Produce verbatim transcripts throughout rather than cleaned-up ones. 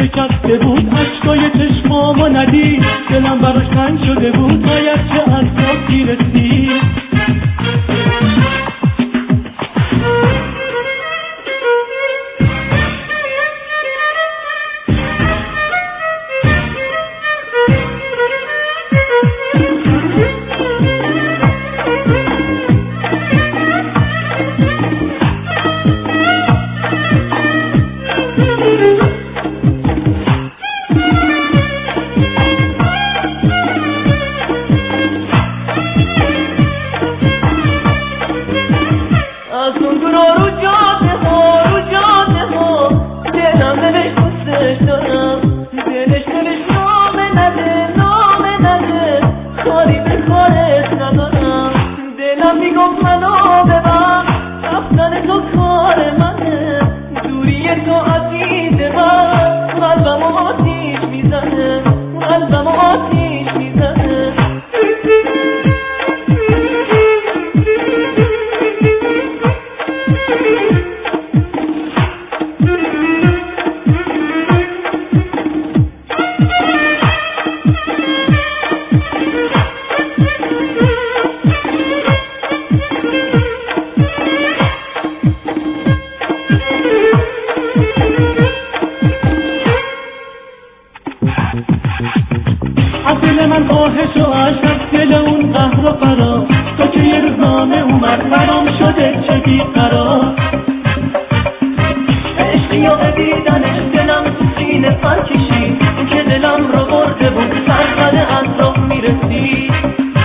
شکسته بود، اشکای چشمامو ندید، دلم براش تنگ شده بود، باید چه از راستی رسید. از دل من خواهش و عشق، از دل اون قهر و فرا، تو که یه روزنامه اومد برام شده چه بیقرار. عشقی و بدیدنش دلم تو سینه پر کشید، اون که دلم رو برده بود سرزده از راه میرسید.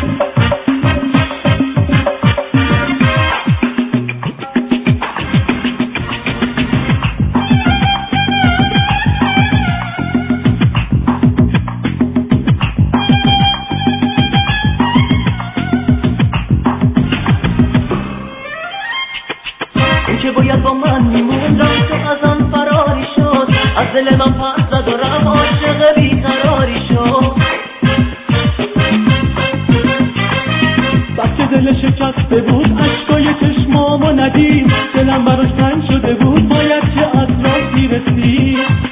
که باید با من میمون رفت و ازم فراری شد، از دل من پس زد و رم عاشق بیقراری شد. بچه دل شکسته بود، اشکای چشمامو ندید، دلم براش تنگ شده بود، باید چه از راستی رسید.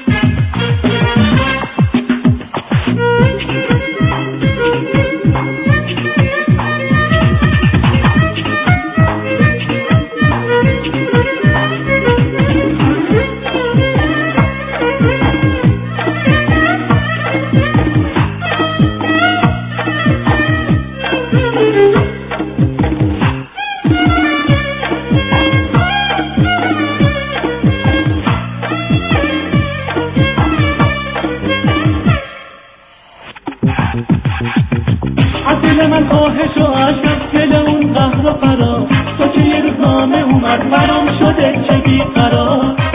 از دل من خواهش و عشق، از دل اون قهر و فرا، تو که یه روزنامه اومد برام شده چه بیقرار.